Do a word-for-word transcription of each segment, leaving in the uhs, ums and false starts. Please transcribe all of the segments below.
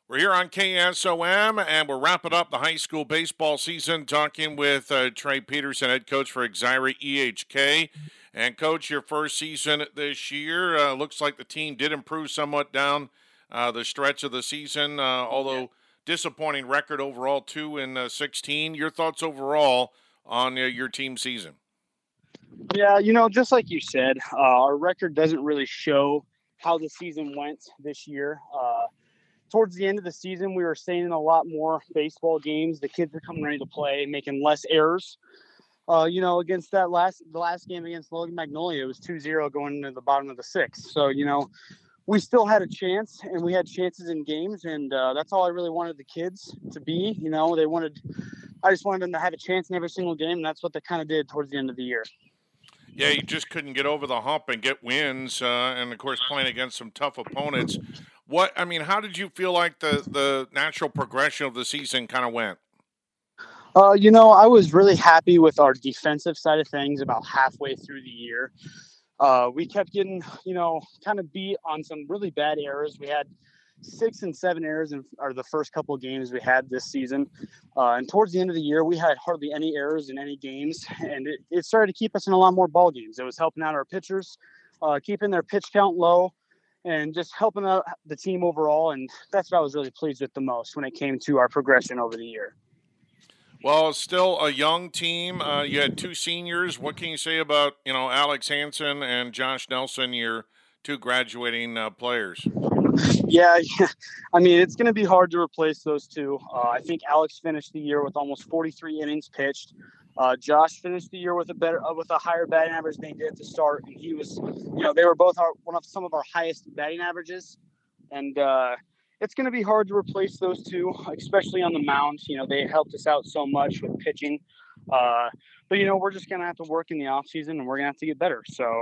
We're here on K S O M, and we're wrapping up the high school baseball season, talking with uh, Trey Peterson, head coach for Exira E H K. And, Coach, your first season this year, uh, looks like the team did improve somewhat down uh, the stretch of the season, uh, although disappointing record overall, two and uh, sixteen. Your thoughts overall on uh, your team season? Yeah, you know, just like you said, uh, our record doesn't really show how the season went this year. Uh, towards the end of the season, we were staying in a lot more baseball games. The kids were coming ready to play, making less errors. Uh, you know, against that last the last game against Logan Magnolia, it was two zero going into the bottom of the sixth. So, you know, we still had a chance, and we had chances in games, and uh, that's all I really wanted the kids to be. You know, they wanted – I just wanted them to have a chance in every single game, and that's what they kind of did towards the end of the year. Yeah, you just couldn't get over the hump and get wins, uh, and, of course, playing against some tough opponents. What I mean, how did you feel like the, the natural progression of the season kind of went? Uh, you know, I was really happy with our defensive side of things about halfway through the year. Uh, we kept getting, you know, kind of beat on some really bad errors. We had six and seven errors in are the first couple of games we had this season. Uh, and towards the end of the year, we had hardly any errors in any games. And it, it started to keep us in a lot more ball games. It was helping out our pitchers, uh, keeping their pitch count low, and just helping out the team overall. And that's what I was really pleased with the most when it came to our progression over the year. Well, still a young team. Uh, you had two seniors. What can you say about, you know, Alex Hansen and Josh Nelson, your two graduating uh, players? Yeah, I mean, it's going to be hard to replace those two. Uh, I think Alex finished the year with almost forty-three innings pitched. Uh, Josh finished the year with a better, uh, with a higher batting average than he did at the start, and he was, you know, they were both our, one of some of our highest batting averages, and uh, it's going to be hard to replace those two, especially on the mound. You know, they helped us out so much with pitching, uh, but you know, we're just going to have to work in the off season, and we're going to have to get better. So.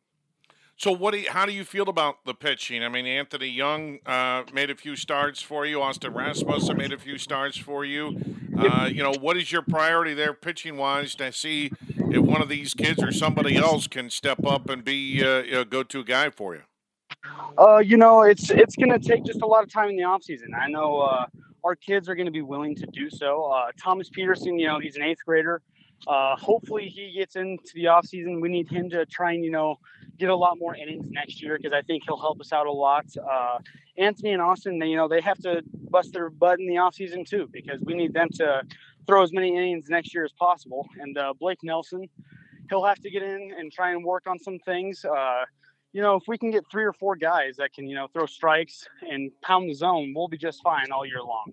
So what do you, how do you feel about the pitching? I mean, Anthony Young uh, made a few starts for you. Austin Rasmussen made a few starts for you. Uh, you know, what is your priority there pitching-wise to see if one of these kids or somebody else can step up and be uh, a go-to guy for you? Uh, you know, it's it's going to take just a lot of time in the offseason. I know uh, our kids are going to be willing to do so. Uh, Thomas Peterson, you know, he's an eighth grader. Uh, hopefully he gets into the offseason. We need him to try and, you know, get a lot more innings next year because I think he'll help us out a lot. Uh, Anthony and Austin, they, you know, they have to bust their butt in the offseason too because we need them to throw as many innings next year as possible. And uh, Blake Nelson, he'll have to get in and try and work on some things. Uh, you know, if we can get three or four guys that can, you know, throw strikes and pound the zone, we'll be just fine all year long.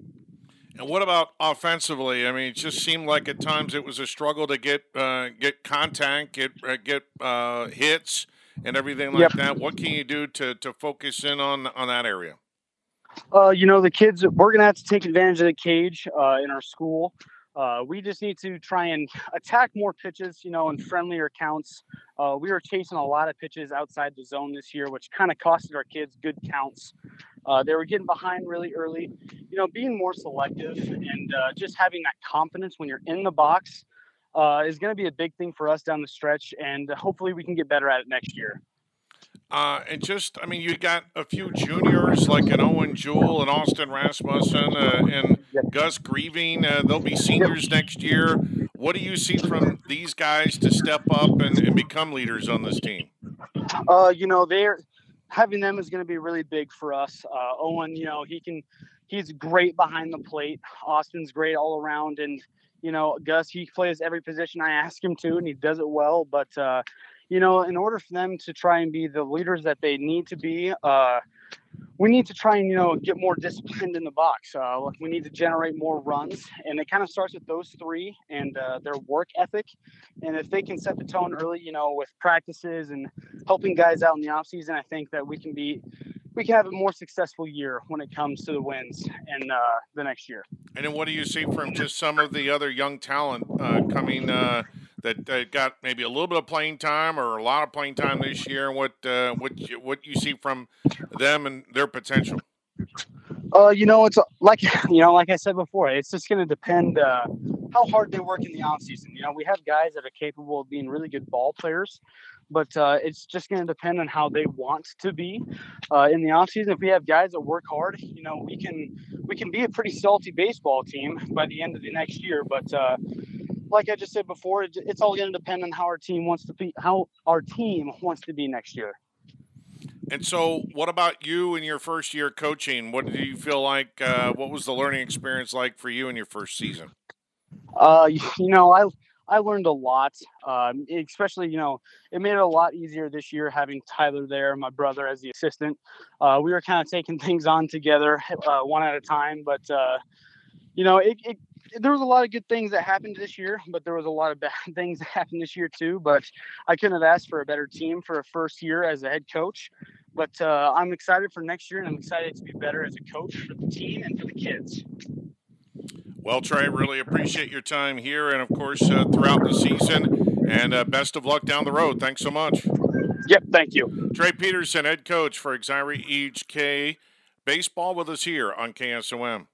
And what about offensively? I mean, it just seemed like at times it was a struggle to get uh, get contact, get uh, get uh, hits, and everything like yep. that. What can you do to, to focus in on on that area? Uh, you know, the kids, we're going to have to take advantage of the cage uh, in our school. Uh, we just need to try and attack more pitches, you know, in friendlier counts. Uh, we were chasing a lot of pitches outside the zone this year, which kind of costed our kids good counts. Uh, they were getting behind really early. You know, being more selective and uh, just having that confidence when you're in the box uh, is going to be a big thing for us down the stretch, and hopefully we can get better at it next year. Uh, and just, I mean, you got a few juniors like an Owen Jewell and Austin Rasmussen uh, and yep. Gus Grieving. Uh, they'll be seniors yep. next year. What do you see from these guys to step up and, and become leaders on this team? Uh, you know, they're having them is going to be really big for us. Uh, Owen, you know, he can, he's great behind the plate. Austin's great all around. And, you know, Gus, he plays every position I ask him to, and he does it well. But, uh, you know, in order for them to try and be the leaders that they need to be, uh, we need to try and, you know, get more disciplined in the box. Uh, we need to generate more runs. And it kind of starts with those three and uh, their work ethic. And if they can set the tone early, you know, with practices and helping guys out in the offseason, I think that we can be we can have a more successful year when it comes to the wins in uh, the next year. And then what do you see from just some of the other young talent uh, coming uh, that uh, got maybe a little bit of playing time or a lot of playing time this year? What uh, what you, what you see from them and their potential? Uh, you know, it's like you know, like I said before, it's just going to depend uh, how hard they work in the off season. You know, we have guys that are capable of being really good ball players. but uh, it's just going to depend on how they want to be uh, in the offseason. If we have guys that work hard, you know, we can we can be a pretty salty baseball team by the end of the next year. But uh, like I just said before, it's all going to depend on how our team wants to be, how our team wants to be next year. And so, what about you in your first year coaching? What did you feel like? Uh, what was the learning experience like for you in your first season? Uh, you know, I I learned a lot, um, especially, you know, it made it a lot easier this year having Tyler there, my brother, as the assistant. Uh, we were kind of taking things on together uh, one at a time, but, uh, you know, it, it there was a lot of good things that happened this year, but there was a lot of bad things that happened this year too. But I couldn't have asked for a better team for a first year as a head coach. But uh, I'm excited for next year, and I'm excited to be better as a coach for the team and for the kids. Well, Trey, really appreciate your time here and, of course, uh, throughout the season. And uh, best of luck down the road. Thanks so much. Yep, thank you. Trey Peterson, head coach for Exira E H K Baseball with us here on K S O M.